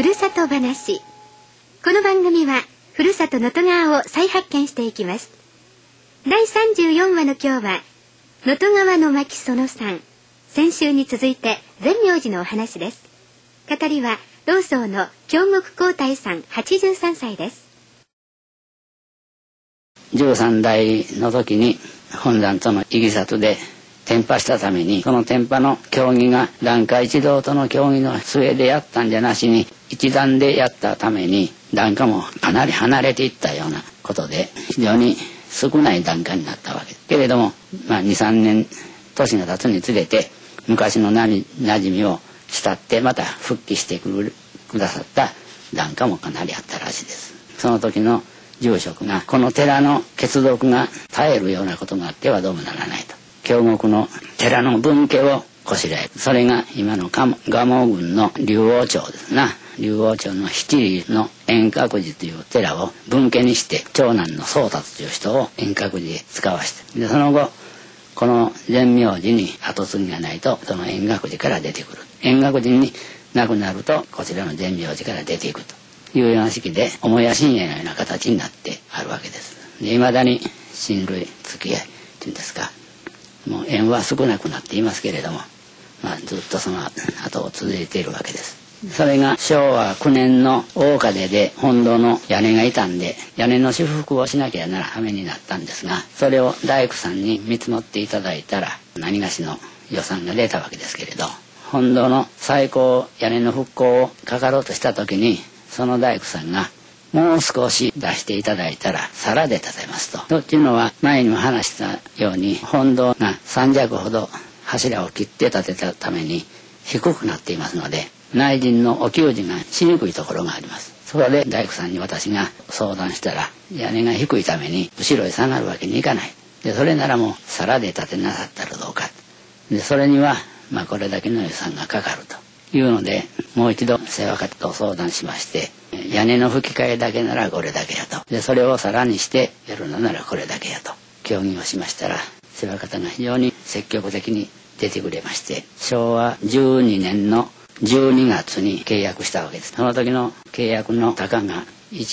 ふるさと話。この番組はふるさと能登川を再発見していきます。第34話の今日は能登川の巻その3、先週に続いて善明寺のお話です。語りは老僧の京極光太さん83歳です。 13代の時に本山とのいきさつで転派したために、その転派の協議が檀家一同との協議の末でやったんじゃなしに一段でやったために、檀家もかなり離れていったようなことで非常に少ない檀家になったわけですけれども、2、3年年が経つにつれて昔の馴染みを慕ってまた復帰してくださった檀家もかなりあったらしいです。その時の住職が、この寺の血毒が絶えるようなことがあってはどうもならないと、京極の寺の分家をこしらえる。それが今の蒲生郡の龍王町ですな。龍王町の七里の円覚寺という寺を分家にして、長男の宗達という人を円覚寺へ使わして、でその後この善明寺に跡継ぎがないと、その円覚寺から出てくる。円覚寺になくなると、こちらの善明寺から出ていくというような式で、母屋親衛のような形になってあるわけです。で、未だに親類付き合いというんですか、もう縁は少なくなっていますけれども、ずっとその後を続いているわけです。それが昭和9年の大風で本堂の屋根が傷んで、屋根の修復をしなきゃならはめになったんですが、それを大工さんに見積もっていただいたら何がしの予算が出たわけですけれど、本堂の再興屋根の復興をかかろうとした時に、その大工さんがもう少し出していただいたら皿で建てますと。というのは前にも話したように、本堂が3尺ほど柱を切って建てたために低くなっていますので、内陣のお給仕がしにくいところがあります。そこで大工さんに私が相談したら、屋根が低いために後ろへ下がるわけにいかない。で、それならもう皿で建てなさったらどうか。で、それにはこれだけの予算がかかるというので、もう一度世話方と相談しまして、屋根の吹き替えだけならこれだけやと。で、それを皿にしてやるのならこれだけやと協議をしましたら、世話方が非常に積極的に出てくれまして、昭和12年の12月に契約したわけです。その時の契約の高が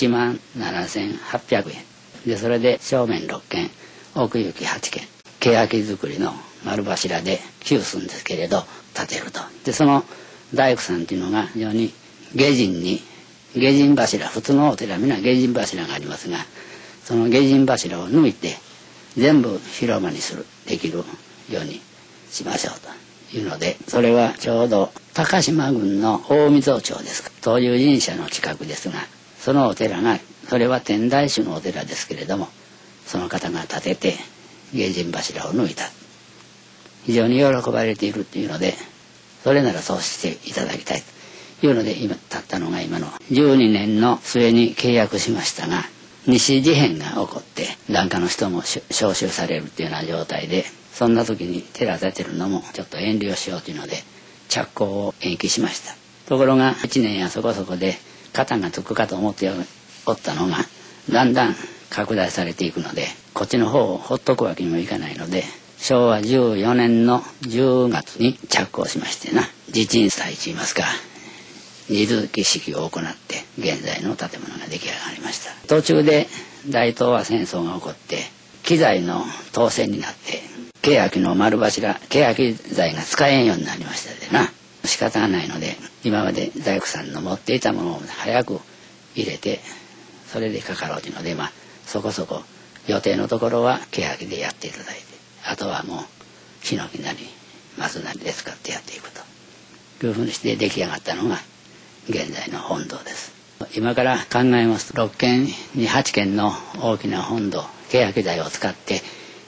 17,800円で、それで正面6軒、奥行き8軒、欅作りの丸柱で9寸ですけれど建てると。で、その大工さんっていうのが非常に下陣柱、普通のお寺皆下陣柱がありますが、その下陣柱を抜いて全部広間にできるようにしましょうというので、それはちょうど高島郡の大溝町ですか、東遊神社の近くですが、そのお寺が、それは天台宗のお寺ですけれども、その方が建てて下陣柱を抜いた。非常に喜ばれているというので、それならそうしていただきたいというので、今たったのが今の12年の末に契約しましたが、西事変が起こって檀家の人も召集されるというような状態で、そんな時に寺建てるのもちょっと遠慮しようというので着工を延期しました。ところが1年やそこそこで肩がつくかと思っておったのが、だんだん拡大されていくので、こっちの方をほっとくわけにもいかないので、昭和14年の10月に着工しましてな、地鎮祭といいますか、二次儀式を行って現在の建物が出来上がりました。途中で大東亜戦争が起こって機材の統制になって、欅の丸柱、欅材が使えんようになりましたでな、仕方がないので今まで大工さんの持っていたものを早く入れて、それでかかろうというので、そこそこ予定のところは欅でやっていただいて、あとはもうヒノキなり松なりで使ってやっていくというふうにして出来上がったのが現在の本堂です。今から考えますと、6軒に8軒の大きな本堂、欅材を使って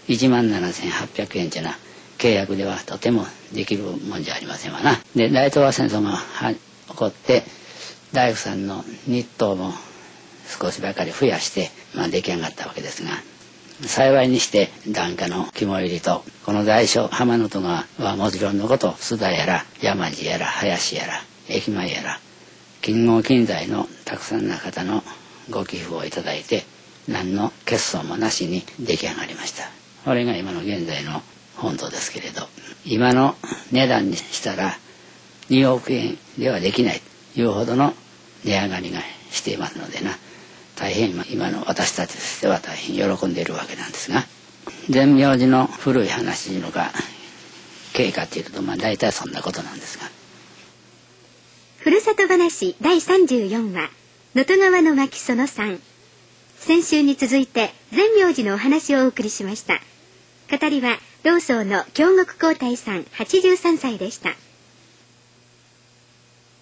17,800円じゃな、契約ではとてもできるもんじゃありませんわな。で、大東亜戦争が起こって大工さんの日当も少しばかり増やして、出来上がったわけですが、幸いにして檀家の肝入りと、この大小浜の戸川はもちろんのこと、須田やら山地やら林やら駅前やら金剛金材のたくさんの方のご寄付をいただいて、何の欠損もなしに出来上がりました。これが今の現在の本堂ですけれど、今の値段にしたら2億円ではできないというほどの値上がりがしていますのでな、大変今の私たちとしては大変喜んでいるわけなんですが、善明寺の古い話のが経過というと大体そんなことなんですが。 ふるさと話第34話、能登川の巻その3。先週に続いて善明寺のお話をお送りしました。語りは老僧の京極皇太さん83歳でした。